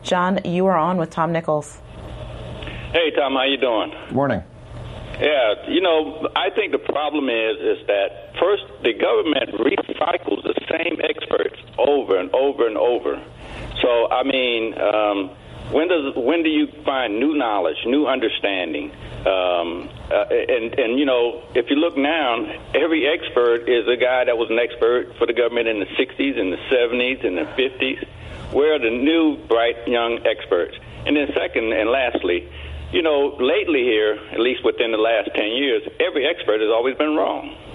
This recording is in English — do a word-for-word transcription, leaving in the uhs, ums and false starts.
John, you are on with Tom Nichols. Hey, Tom, how you doing? Morning. Yeah, you know, I think the problem is is that first the government recycles the same experts over and over and over. So I mean, um, when does when do you find new knowledge, new understanding? Um, uh, and and you know, if you look now, every expert is a guy that was an expert for the government in the sixties, in the seventies, in the fifties. Where are the new, bright, young experts? And then second and lastly, you know, lately here, at least within the last ten years, every expert has always been wrong.